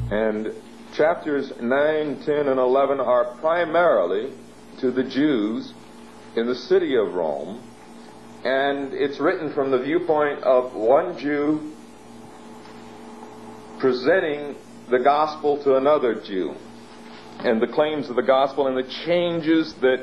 And chapters 9, 10, and 11 are primarily to the Jews in the city of Rome, and it's written from the viewpoint of one Jew presenting the gospel to another Jew, and the claims of the gospel and the changes that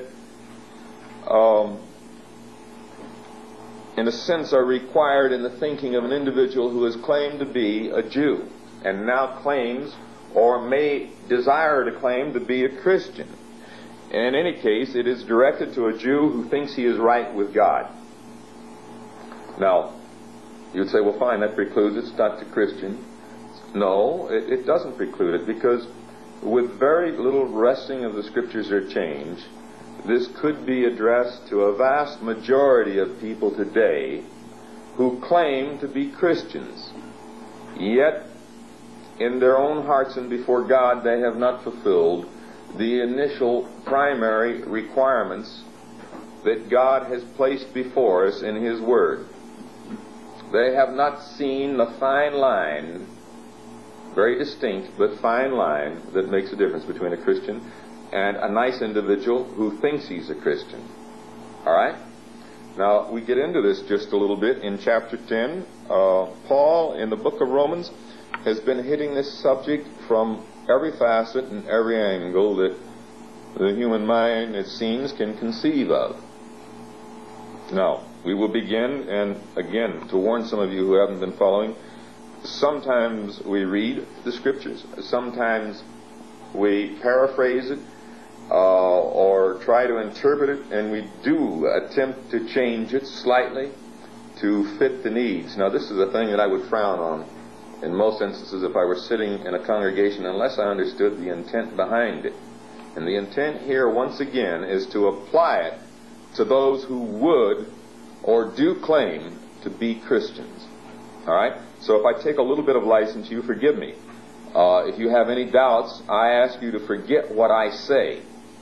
in a sense are required in the thinking of an individual who has claimed to be a Jew and now claims or may desire to claim to be a Christian. In any case, it is directed to a Jew who thinks he is right with God. Now, you'd say, well, fine, that precludes it. It's not to Christian. No, it doesn't preclude it, because with very little wresting of the Scriptures or change, this could be addressed to a vast majority of people today who claim to be Christians, yet in their own hearts and before God they have not fulfilled the initial primary requirements that God has placed before us in His Word. They have not seen the fine line, very distinct but fine line, that makes a difference between a Christian and a nice individual who thinks he's a Christian. All right? Now, we get into this just a little bit in chapter 10. Paul, in the book of Romans, has been hitting this subject from every facet and every angle that the human mind, it seems, can conceive of. Now, we will begin, and again, to warn some of you who haven't been following, sometimes we read the Scriptures, sometimes we paraphrase it, or try to interpret it, and we do attempt to change it slightly to fit the needs. Now, this is a thing that I would frown on in most instances if I were sitting in a congregation, unless I understood the intent behind it. And the intent here, once again, is to apply it to those who would or do claim to be Christians. All right? So if I take a little bit of license, you forgive me. If you have any doubts, I ask you to forget what I say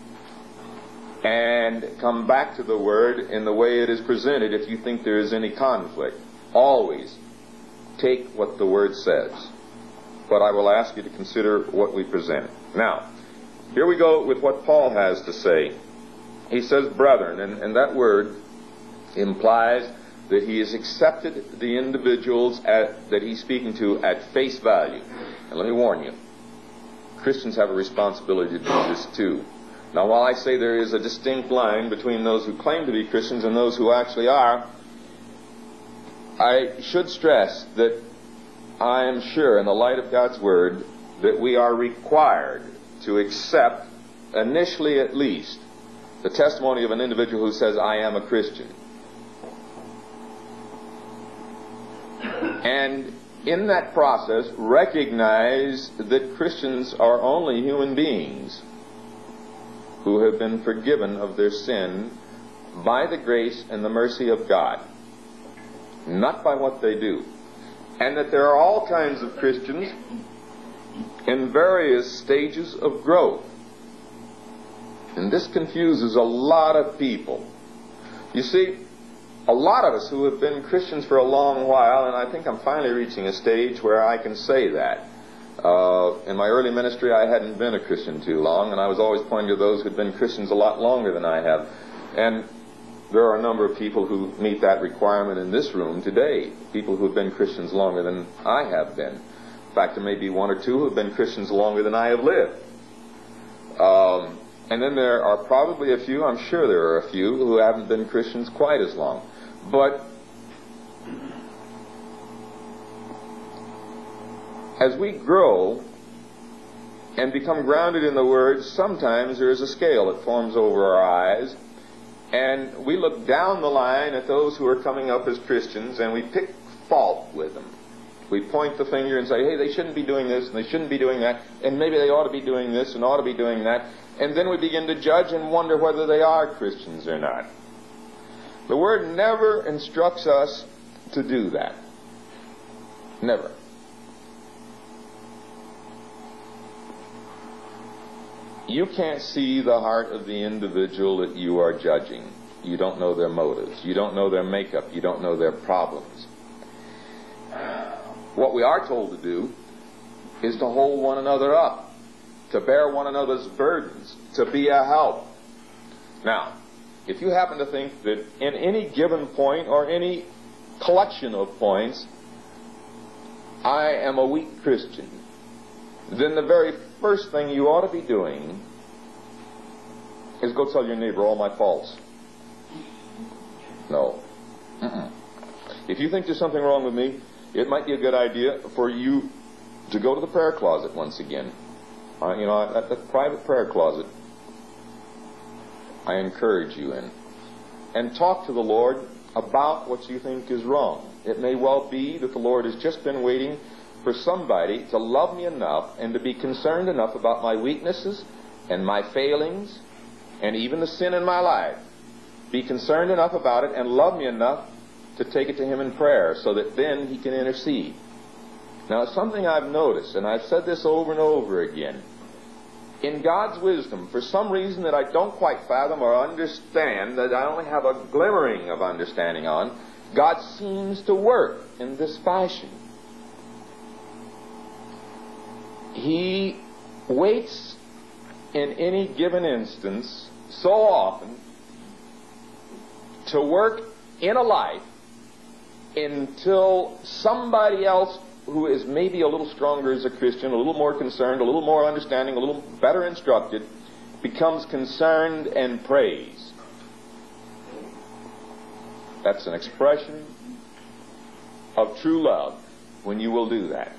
and come back to the Word in the way it is presented if you think there is any conflict. Always take what the Word says. But I will ask you to consider what we present. Now, here we go with what Paul has to say. He says, brethren, and that word implies that he has accepted the individuals that he's speaking to at face value. And let me warn you, Christians have a responsibility to do this too. Now, while I say there is a distinct line between those who claim to be Christians and those who actually are, I should stress that I am sure, in the light of God's Word, that we are required to accept, initially at least, the testimony of an individual who says, I am a Christian. And in that process, recognize that Christians are only human beings who have been forgiven of their sin by the grace and the mercy of God, not by what they do. And that there are all kinds of Christians in various stages of growth. And this confuses a lot of people. You see, a lot of us who have been Christians for a long while, and I think I'm finally reaching a stage where I can say that. In my early ministry, I hadn't been a Christian too long, and I was always pointing to those who'd been Christians a lot longer than I have. And there are a number of people who meet that requirement in this room today, people who have been Christians longer than I have been. In fact, there may be one or two who have been Christians longer than I have lived. And then there are probably a few, I'm sure there are a few, who haven't been Christians quite as long. But as we grow and become grounded in the Word, sometimes there is a scale that forms over our eyes, and we look down the line at those who are coming up as Christians, and we pick fault with them. We point the finger and say, hey, they shouldn't be doing this, and they shouldn't be doing that, and maybe they ought to be doing this and ought to be doing that. And then we begin to judge and wonder whether they are Christians or not. The Word never instructs us to do that. Never. You can't see the heart of the individual that you are judging. You don't know their motives. You don't know their makeup. You don't know their problems. What we are told to do is to hold one another up, to bear one another's burdens, to be a help. Now, if you happen to think that in any given point or any collection of points I am a weak Christian, then the very first thing you ought to be doing is go tell your neighbor all my faults. No. If you think there's something wrong with me, it might be a good idea for you to go to the prayer closet once again. At the private prayer closet, I encourage you in. And talk to the Lord about what you think is wrong. It may well be that the Lord has just been waiting for somebody to love me enough and to be concerned enough about my weaknesses and my failings and even the sin in my life. Be concerned enough about it and love me enough to take it to Him in prayer so that then He can intercede. Now, something I've noticed, and I've said this over and over again, in God's wisdom, for some reason that I don't quite fathom or understand, that I only have a glimmering of understanding on, God seems to work in this fashion. He waits in any given instance so often to work in a life until somebody else who is maybe a little stronger as a Christian, a little more concerned, a little more understanding, a little better instructed, becomes concerned and prays. That's an expression of true love when you will do that.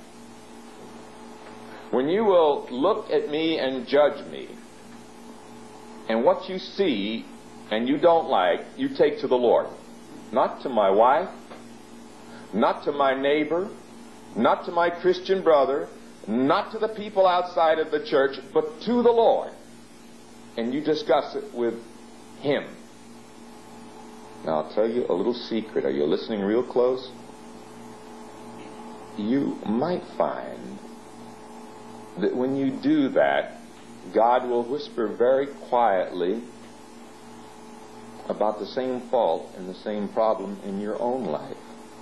When you will look at me and judge me, and what you see and you don't like, you take to the Lord. Not to my wife, not to my neighbor, not to my Christian brother, not to the people outside of the church, but to the Lord. And you discuss it with Him. Now, I'll tell you a little secret. Are you listening real close? You might find that when you do that, God will whisper very quietly about the same fault and the same problem in your own life.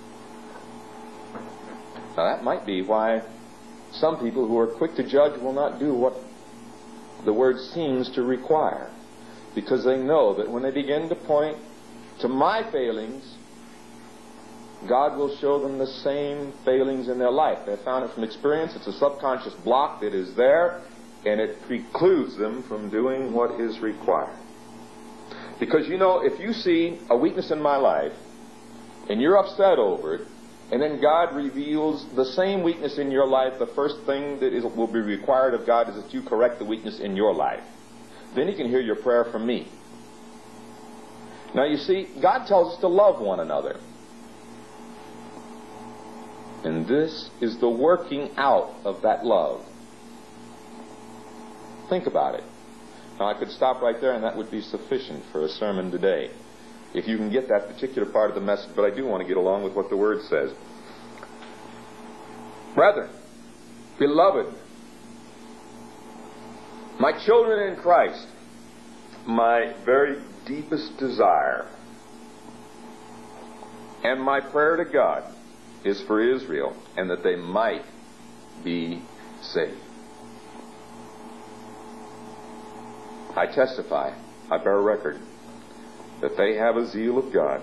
Now, that might be why some people who are quick to judge will not do what the Word seems to require, because they know that when they begin to point to my failings, God will show them the same failings in their life. They've found it from experience. It's a subconscious block that is there, and it precludes them from doing what is required. Because, if you see a weakness in my life, and you're upset over it, and then God reveals the same weakness in your life, the first thing that will be required of God is that you correct the weakness in your life. Then He can hear your prayer from me. Now, you see, God tells us to love one another. And this is the working out of that love. Think about it. Now, I could stop right there, and that would be sufficient for a sermon today, if you can get that particular part of the message, but I do want to get along with what the Word says. Brethren, beloved, my children in Christ, my very deepest desire and my prayer to God is for Israel, and that they might be saved. I testify, I bear record, that they have a zeal of God.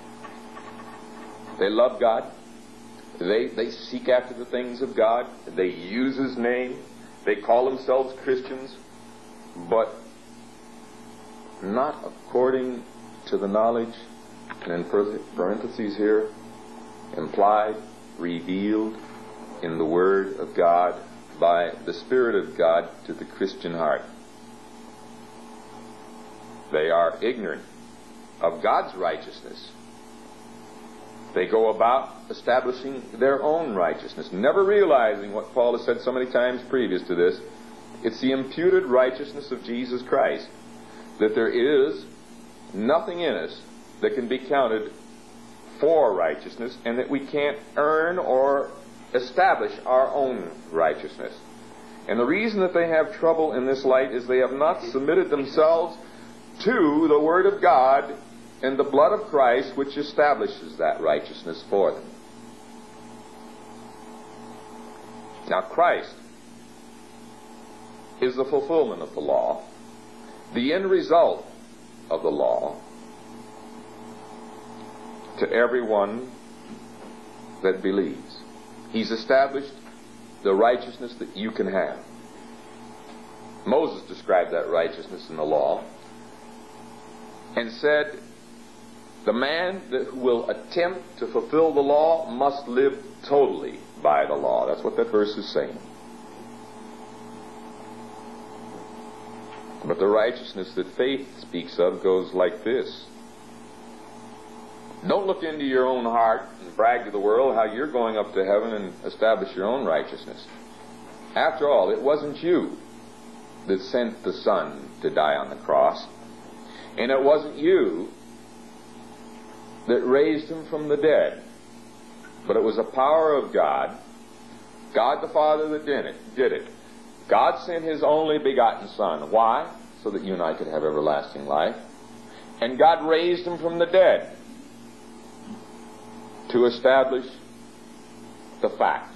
They love God. They seek after the things of God. They use His name. They call themselves Christians, but not according to the knowledge, and in parentheses here, implied, revealed in the Word of God by the Spirit of God to the Christian heart. They are ignorant of God's righteousness. They go about establishing their own righteousness, never realizing what Paul has said so many times previous to this. It's the imputed righteousness of Jesus Christ, that there is nothing in us that can be counted for righteousness, and that we can't earn or establish our own righteousness. And the reason that they have trouble in this light is they have not submitted themselves to the Word of God and the blood of Christ, which establishes that righteousness for them. Now, Christ is the fulfillment of the law, the end result of the law, to everyone that believes. He's established the righteousness that you can have. Moses described that righteousness in the law and said, the man that will attempt to fulfill the law must live totally by the law. That's what that verse is saying. But the righteousness that faith speaks of goes like this. Don't look into your own heart and brag to the world how you're going up to heaven and establish your own righteousness. After all, it wasn't you that sent the Son to die on the cross. And it wasn't you that raised him from the dead. But it was a power of God, God the Father that did it. God sent his only begotten Son. Why? So that you and I could have everlasting life. And God raised him from the dead to establish the fact.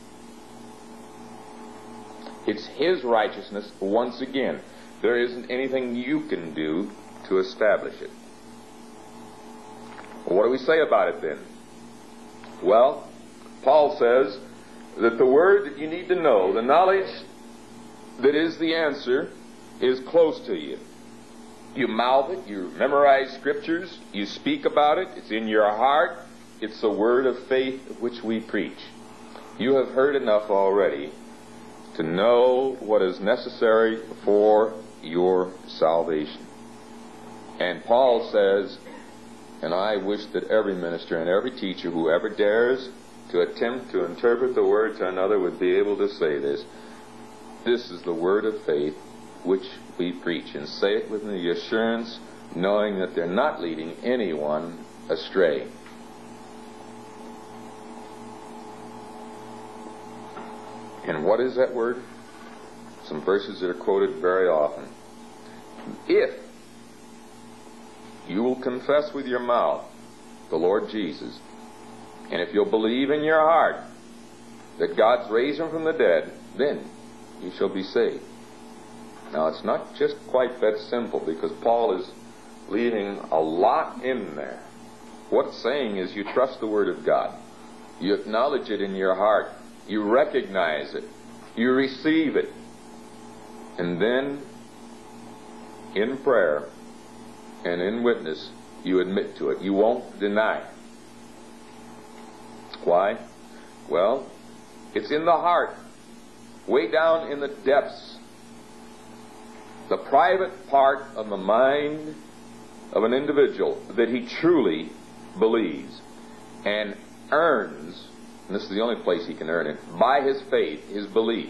It's his righteousness once again. There isn't anything you can do to establish it. Well, what do we say about it then? Well, Paul says that the word that you need to know, the knowledge that is the answer, is close to you. You mouth it, you memorize scriptures, you speak about it, it's in your heart. It's the word of faith which we preach. You have heard enough already to know what is necessary for your salvation. And Paul says, and I wish that every minister and every teacher who ever dares to attempt to interpret the word to another would be able to say this. This is the word of faith which we preach, and say it with the assurance, knowing that they're not leading anyone astray. And what is that word? Some verses that are quoted very often. If you will confess with your mouth the Lord Jesus, and if you'll believe in your heart that God's raised him from the dead, then you shall be saved. Now, it's not just quite that simple, because Paul is leaving a lot in there. What it's saying is you trust the Word of God. You acknowledge it in your heart. You recognize it. You receive it. And then, in prayer and in witness, you admit to it. You won't deny. Why? Well, it's in the heart, way down in the depths, the private part of the mind of an individual, that he truly believes and earns, and this is the only place he can earn it, by his faith, his belief,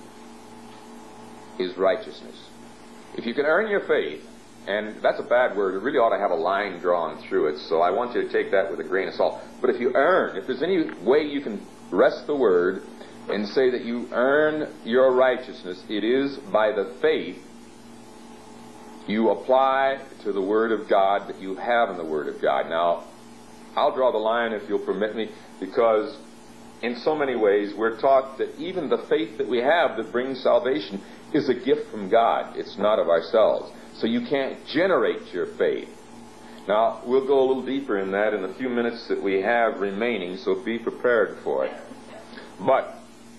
his righteousness. If you can earn your faith, and that's a bad word, it really ought to have a line drawn through it, so I want you to take that with a grain of salt. But if you earn, if there's any way you can rest the word and say that you earn your righteousness, it is by the faith you apply to the Word of God that you have in the Word of God. Now, I'll draw the line, if you'll permit me, because in so many ways we're taught that even the faith that we have that brings salvation is a gift from God. It's not of ourselves. So you can't generate your faith. Now, we'll go a little deeper in that in the few minutes that we have remaining, so be prepared for it. But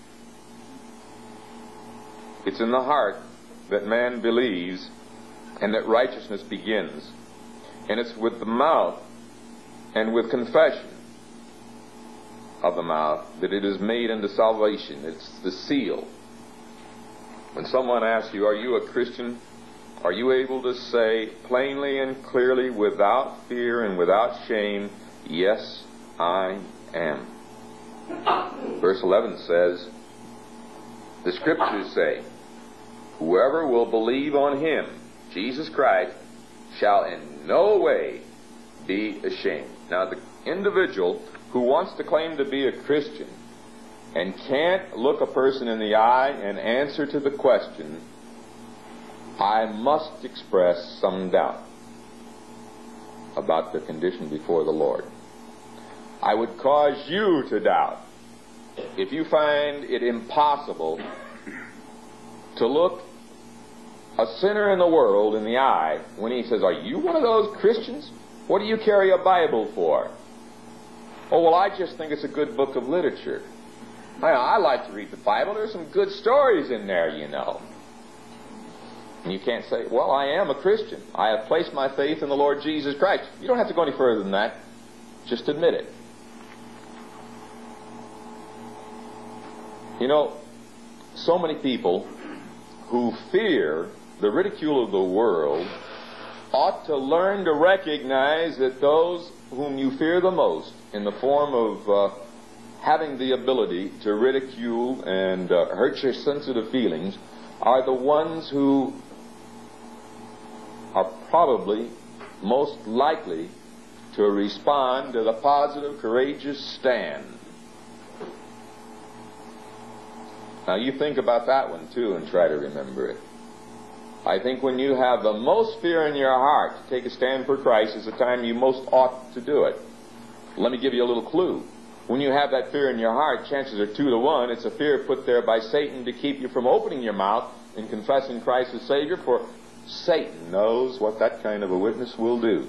it's in the heart that man believes and that righteousness begins. And it's with the mouth and with confession of the mouth that it is made unto salvation. It's the seal. When someone asks you, are you a Christian? Are you able to say plainly and clearly, without fear and without shame, yes, I am? Verse 11 says, the Scriptures say, whoever will believe on him, Jesus Christ, shall in no way be ashamed. Now, the individual who wants to claim to be a Christian and can't look a person in the eye and answer to the question, I must express some doubt about their condition before the Lord. I would cause you to doubt if you find it impossible to look a sinner in the world in the eye when he says, "Are you one of those Christians? What do you carry a Bible for?" "Oh, well, I just think it's a good book of literature. I like to read the Bible. There's some good stories in there, you know." And you can't say, "Well, I am a Christian. I have placed my faith in the Lord Jesus Christ." You don't have to go any further than that. Just admit it. You know, so many people who fear the ridicule of the world ought to learn to recognize that those whom you fear the most, in the form of having the ability to ridicule and hurt your sensitive feelings, are the ones who are probably most likely to respond to the positive, courageous stand. Now you think about that one too and try to remember it. I think when you have the most fear in your heart to take a stand for Christ is the time you most ought to do it. Let me give you a little clue. When you have that fear in your heart, chances are 2 to 1. It's a fear put there by Satan to keep you from opening your mouth and confessing Christ as Savior, for Satan knows what that kind of a witness will do.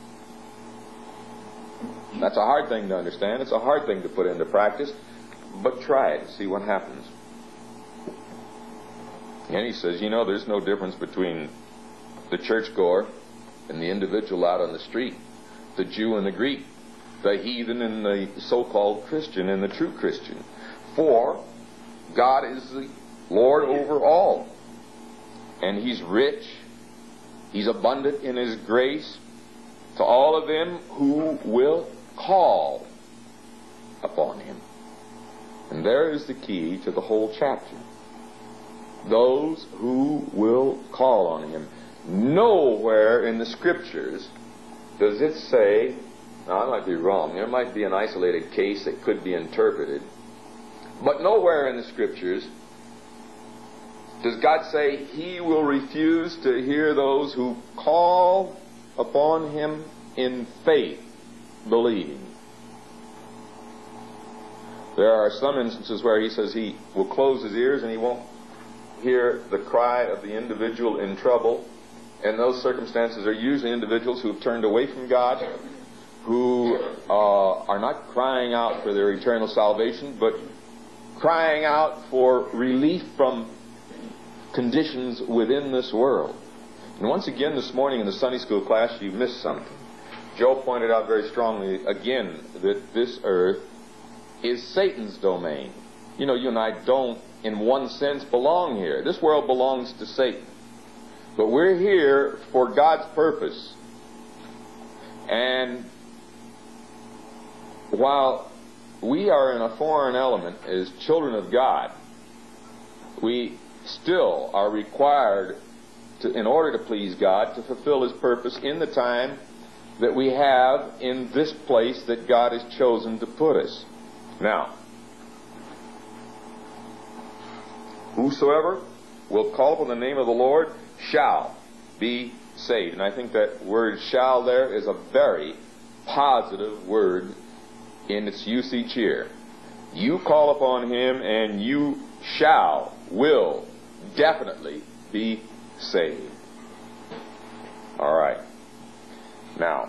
That's a hard thing to understand. It's a hard thing to put into practice, but try it and see what happens. And he says, you know, there's no difference between the churchgoer and the individual out on the street, the Jew and the Greek, the heathen and the so-called Christian and the true Christian. For God is the Lord over all. And He's rich, He's abundant in His grace to all of them who will call upon Him. And there is the key to the whole chapter. Those who will call on Him. Nowhere in the Scriptures does it say, now I might be wrong, there might be an isolated case that could be interpreted, but nowhere in the Scriptures does God say He will refuse to hear those who call upon Him in faith, believing. There are some instances where He says He will close His ears and He won't hear the cry of the individual in trouble. And those circumstances are usually individuals who have turned away from God, who are not crying out for their eternal salvation, but crying out for relief from conditions within this world. And once again this morning in the Sunday school class you missed something. Joe pointed out very strongly again that this earth is Satan's domain. You know, you and I don't in one sense belong here. This world belongs to Satan. But we're here for God's purpose. And while we are in a foreign element as children of God, we still are required to, in order to please God, to fulfill His purpose in the time that we have in this place that God has chosen to put us. Now, whosoever will call upon the name of the Lord shall be saved. And I think that word shall there is a very positive word in its usage here. You call upon Him and you will definitely be saved. All right. Now,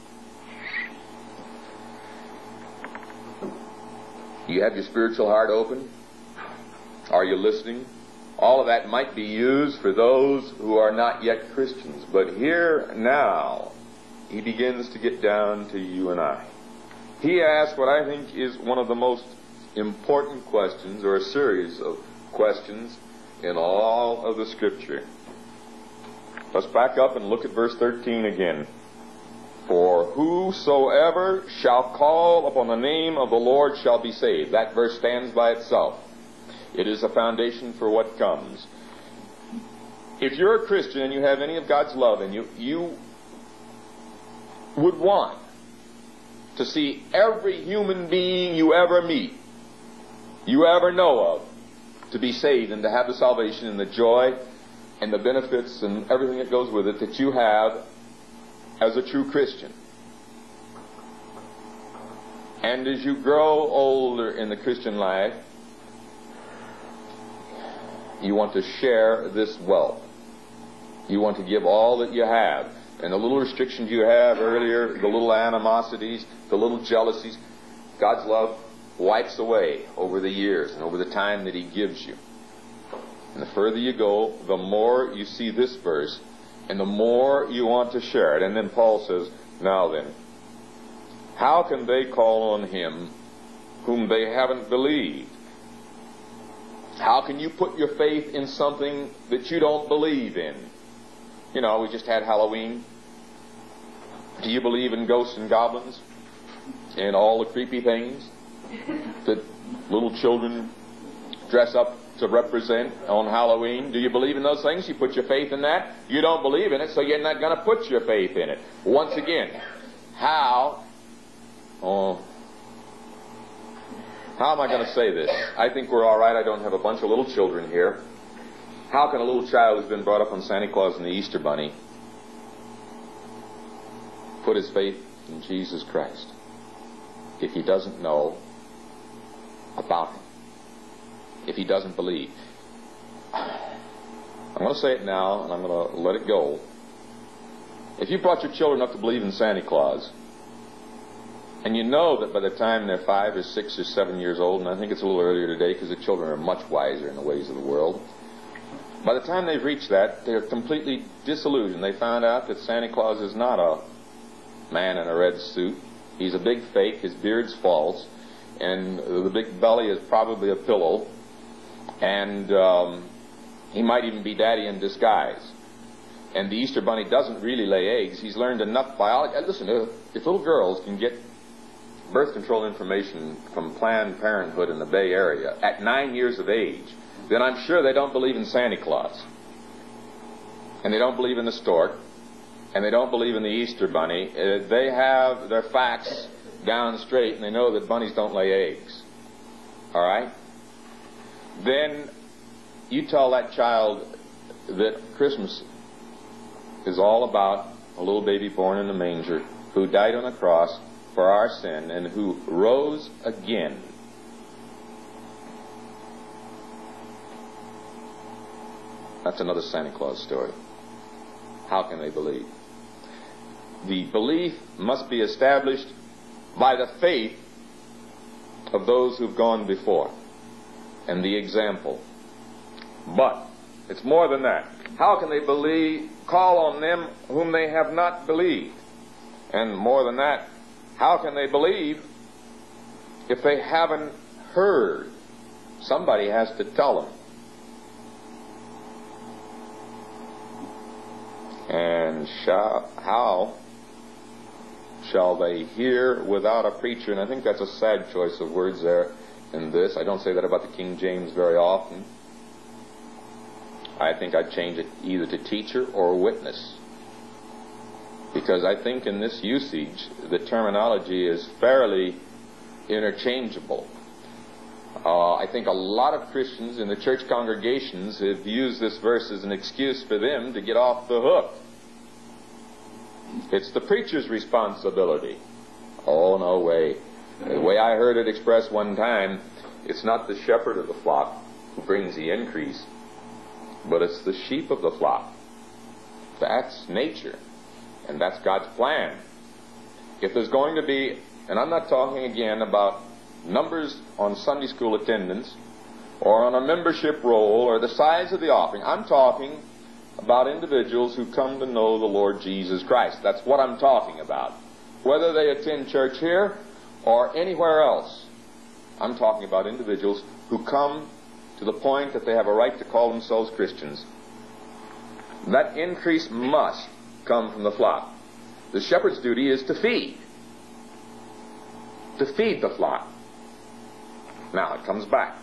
you have your spiritual heart open? Are you listening? All of that might be used for those who are not yet Christians. But here now, he begins to get down to you and I. He asks what I think is one of the most important questions, or a series of questions, in all of the Scripture. Let's back up and look at verse 13 again. For whosoever shall call upon the name of the Lord shall be saved. That verse stands by itself. It is a foundation for what comes. If you're a Christian and you have any of God's love in you, you would want to see every human being you ever meet, you ever know of, to be saved and to have the salvation and the joy and the benefits and everything that goes with it that you have as a true Christian. And as you grow older in the Christian life, you want to share this wealth. You want to give all that you have. And the little restrictions you have earlier, the little animosities, the little jealousies, God's love wipes away over the years and over the time that He gives you. And the further you go, the more you see this verse, and the more you want to share it. And then Paul says, now then, how can they call on Him whom they haven't believed? How can you put your faith in something that you don't believe in? You know, we just had Halloween. Do you believe in ghosts and goblins and all the creepy things that little children dress up to represent on Halloween? Do you believe in those things? You put your faith in that? You don't believe in it, so you're not going to put your faith in it. Once again, how am I going to say this? I think we're all right. I don't have a bunch of little children here. How can a little child who's been brought up on Santa Claus and the Easter Bunny put his faith in Jesus Christ if he doesn't know about Him? If he doesn't believe? I'm going to say it now, and I'm going to let it go. If you brought your children up to believe in Santa Claus, and you know that by the time they're 5 or 6 or 7 years old, and I think it's a little earlier today because the children are much wiser in the ways of the world, by the time they've reached that, they're completely disillusioned. They found out that Santa Claus is not a man in a red suit. He's a big fake. His beard's false, and the big belly is probably a pillow, and he might even be daddy in disguise. And the Easter Bunny doesn't really lay eggs. He's learned enough biology. Listen, if little girls can get birth control information from Planned Parenthood in the Bay Area at 9 years of age, then I'm sure they don't believe in Santa Claus. And they don't believe in the stork. And they don't believe in the Easter Bunny. They have their facts down straight, and they know that bunnies don't lay eggs. All right? Then you tell that child that Christmas is all about a little baby born in a manger who died on a cross for our sin and who rose again. That's another Santa Claus story. How can they believe? The belief must be established by the faith of those who've gone before and the example. But it's more than that. How can they call on them whom they have not believed? And more than that, how can they believe if they haven't heard? Somebody has to tell them. And how shall they hear without a preacher? And I think that's a sad choice of words there in this. I don't say that about the King James very often. I think I'd change it either to teacher or witness. Because I think in this usage, the terminology is fairly interchangeable. I think a lot of Christians in the church congregations have used this verse as an excuse for them to get off the hook. It's the preacher's responsibility. Oh, no way. The way I heard it expressed one time, it's not the shepherd of the flock who brings the increase, but it's the sheep of the flock. That's nature, and that's God's plan. If there's going to be, and I'm not talking again about numbers on Sunday school attendance or on a membership roll or the size of the offering. I'm talking about individuals who come to know the Lord Jesus Christ. That's what I'm talking about. Whether they attend church here or anywhere else, I'm talking about individuals who come to the point that they have a right to call themselves Christians. That increase must come from the flock. The shepherd's duty is to feed the flock. Now it comes back.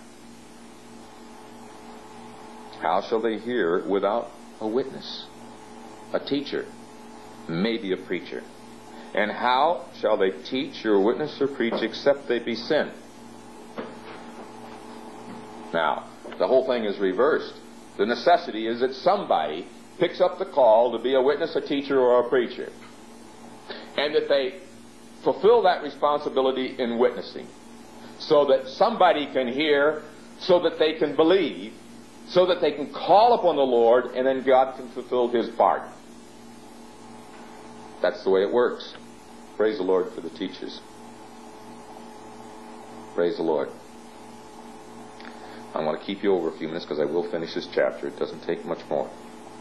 How shall they hear without a witness? A teacher, maybe a preacher. And how shall they teach or witness or preach except they be sent? Now, the whole thing is reversed. The necessity is that somebody picks up the call to be a witness, a teacher, or a preacher. And that they fulfill that responsibility in witnessing. So that somebody can hear, so that they can believe, so that they can call upon the Lord, and then God can fulfill His part. That's the way it works. Praise the Lord for the teachers. Praise the Lord. I want to keep you over a few minutes because I will finish this chapter. It doesn't take much more.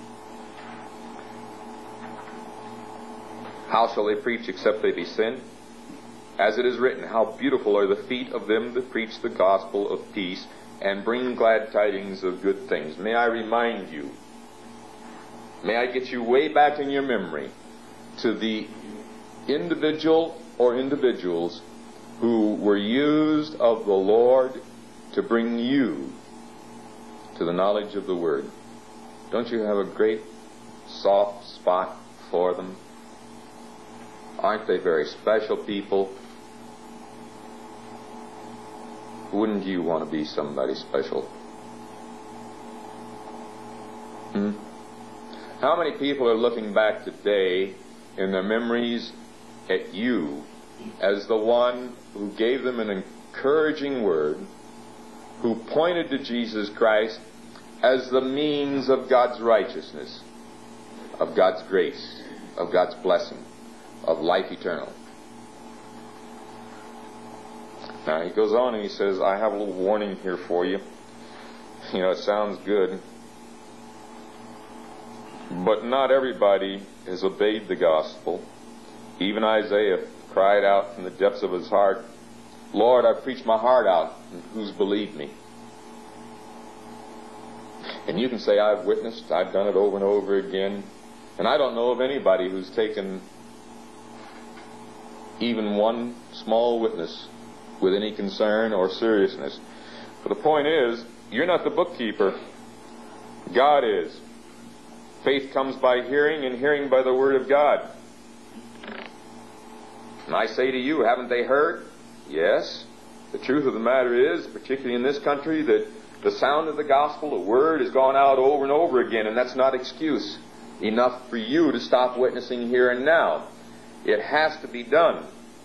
How shall they preach except they be sent? As it is written, how beautiful are the feet of them that preach the gospel of peace and bring glad tidings of good things. May I remind you, may I get you way back in your memory to the individual or individuals who were used of the Lord to bring you to the knowledge of the Word. Don't you have a great soft spot for them? Aren't they very special people? Wouldn't you want to be somebody special? How many people are looking back today in their memories at you as the one who gave them an encouraging word, who pointed to Jesus Christ as the means of God's righteousness, of God's grace, of God's blessing, of life eternal? Now he goes on and he says, I have a little warning here for you. You know, it sounds good, but not everybody has obeyed the gospel. Even Isaiah cried out from the depths of his heart, Lord, I've preached my heart out, and who's believed me? And you can say, I've witnessed, I've done it over and over again, and I don't know of anybody who's taken even one small witness with any concern or seriousness. But the point is, you're not the bookkeeper. God is. Faith comes by hearing, and hearing by the Word of God. And I say to you, haven't they heard? Yes. The truth of the matter is, particularly in this country, that the sound of the gospel, the Word, has gone out over and over again, and that's not excuse enough for you to stop witnessing here and now. It has to be done.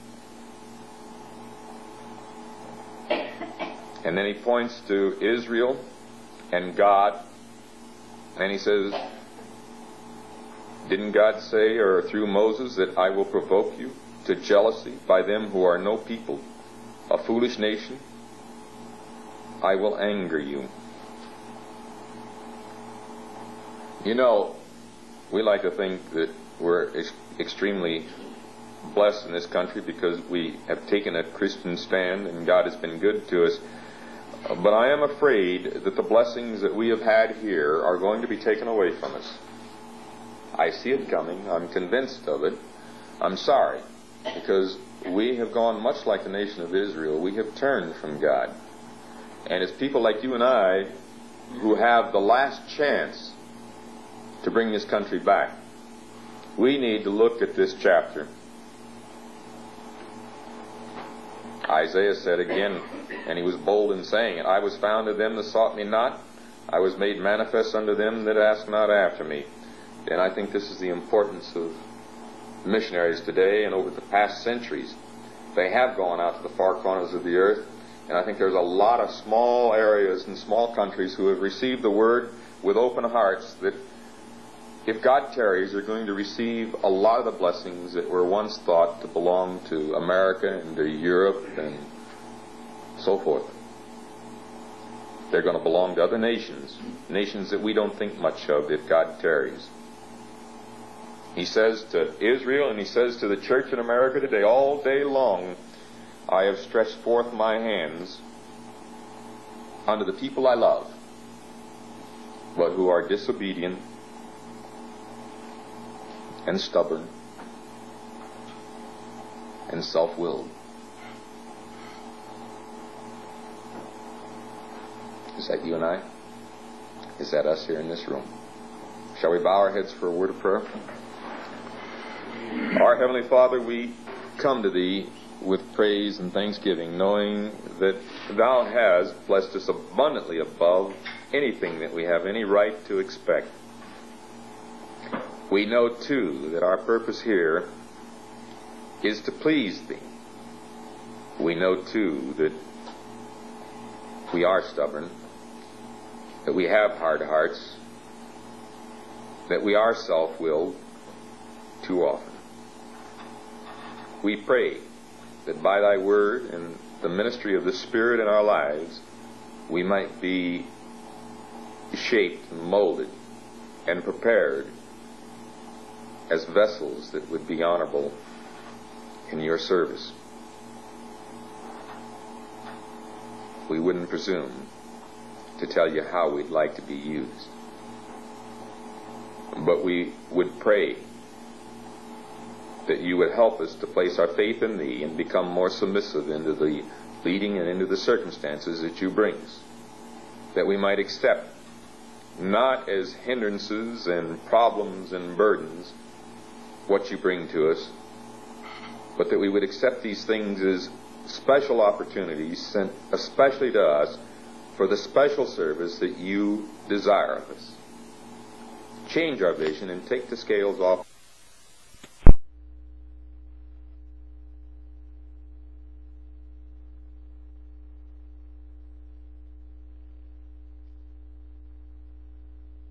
And then he points to Israel and God, and he says, didn't God say, or through Moses, that I will provoke you to jealousy by them who are no people, a foolish nation? I will anger you. You know, we like to think that we're extremely blessed in this country because we have taken a Christian stand and God has been good to us. But I am afraid that the blessings that we have had here are going to be taken away from us. I see it coming. I'm convinced of it. I'm sorry, because we have gone much like the nation of Israel. We have turned from God. And it's people like you and I who have the last chance to bring this country back. We need to look at this chapter. Isaiah said again, and he was bold in saying it, I was found of them that sought me not. I was made manifest unto them that asked not after me. And I think this is the importance of missionaries today and over the past centuries. They have gone out to the far corners of the earth, and I think there's a lot of small areas and small countries who have received the word with open hearts that if God tarries, they're going to receive a lot of the blessings that were once thought to belong to America and to Europe and so forth. They're going to belong to other nations, nations that we don't think much of if God tarries. He says to Israel, and he says to the church in America today, all day long I have stretched forth my hands unto the people I love, but who are disobedient and stubborn and self-willed. Is that you and I? Is that us here in this room? Shall we bow our heads for a word of prayer? Our Heavenly Father, we come to Thee with praise and thanksgiving, knowing that Thou hast blessed us abundantly above anything that we have any right to expect. We know, too, that our purpose here is to please Thee. We know, too, that we are stubborn, that we have hard hearts, that we are self-willed too often. We pray that by thy word and the ministry of the Spirit in our lives, we might be shaped and molded and prepared as vessels that would be honorable in your service. We wouldn't presume to tell you how we'd like to be used, but we would pray that you would help us to place our faith in thee and become more submissive into the leading and into the circumstances that you bring us, that we might accept not as hindrances and problems and burdens what you bring to us, but that we would accept these things as special opportunities sent especially to us for the special service that you desire of us. Change our vision and take the scales off